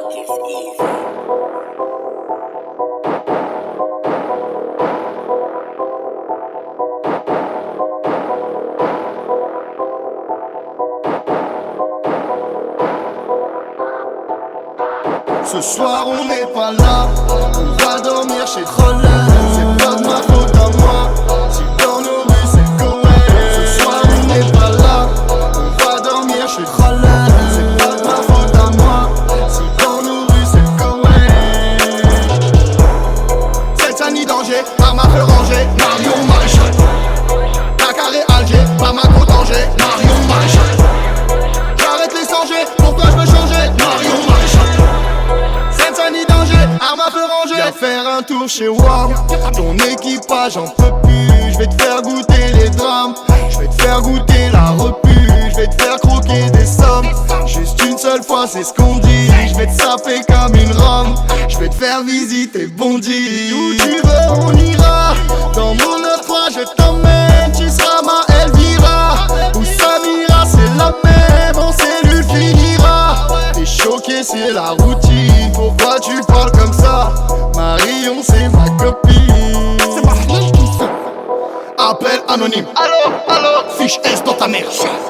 Ce soir on n'est pas là, on va dormir chez Troller. C'est pas de ma faute à moi, si dans nos rues c'est correct. Ce soir on n'est pas là, on va dormir chez Troller. C'est pas de ma faute à moi, si dans nos rues c'est correct. Seine-Saint-Denis danger, arme à feu rangé, Marion Maréchal. Dakar et Alger, Bamako danger, Marion Maréchal. J'arrête les sangers, pourquoi je veux changer, Marion Maréchal. Seine-Saint-Denis danger, arme à feu rangé. Viens faire un tour chez WAM, ton équipage en peut plus. Je vais te faire goûter les drames, je vais te faire goûter la repu. Je vais te faire croquer des sommes, juste une seule fois c'est ce qu'on dit. Je vais te saper comme une rome, je vais te faire visiter Bondy. Où tu veux on ira, dans mon 9-3 je t'emmène. Tu seras ma Elvira, ou Samira c'est la même. En cellule finira, t'es choqué c'est la routine. Pourquoi tu parles comme ça, Marion c'est ma copine. C'est pas fini tout ça. Appel anonyme, allo, allo. Fiche S dans ta mère.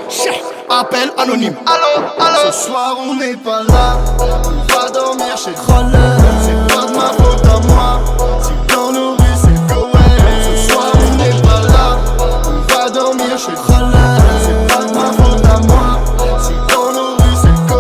Appel anonyme, allo, allo. Ce soir on n'est pas là, on va dormir chez Troller. C'est pas de ma faute à moi, si dans nos rues c'est correct. Ce soir on n'est pas là, on va dormir chez Troller. C'est pas de ma faute à moi, si dans nos rues c'est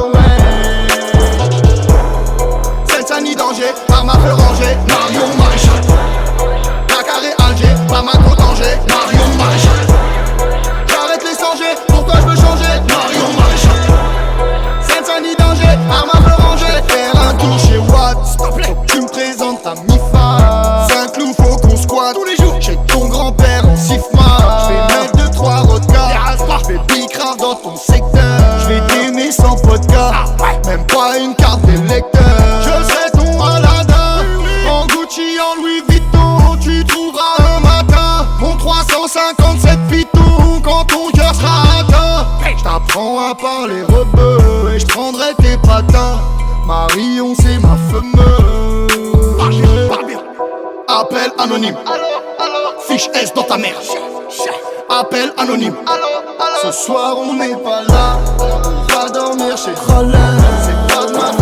correct. Seine-Saint-Denis danger, arme à feu rangé, Marion Maréchal. Dakar et Alger, Bamako danger, Marion Maréchal. J'arrête les sangers, pourquoi je veux changer, Marion Maréchal. Seine-Saint-Denis danger, arme à feu rangé. Faire un tour chez Watt, s'il te plaît. Tu me présentes ta MIFA. Saint-Cloud, faut qu'on squatte tous les jours. Chez ton grand-père en Sifma. J'vais mettre 2-3 rodkas, j'vais bicrave dans ton secteur. J'vais t'aimer sans podcast, même pas une carte d'électeur. Je serai ton Aladdin, en Gucci, en Louis Vuitton. Tu trouveras un matin mon 357 piton quand ton cœur sera atteint. J't'apprends à parler rebeu et j'prendrai tes patins. Marion c'est ma fameuse. Parle bien. Appel anonyme, allo, allo. Fiche S dans ta mère. Appel anonyme, allo, allo. Ce soir on n'est pas là, on va dormir chez Troller. C'est pas de ma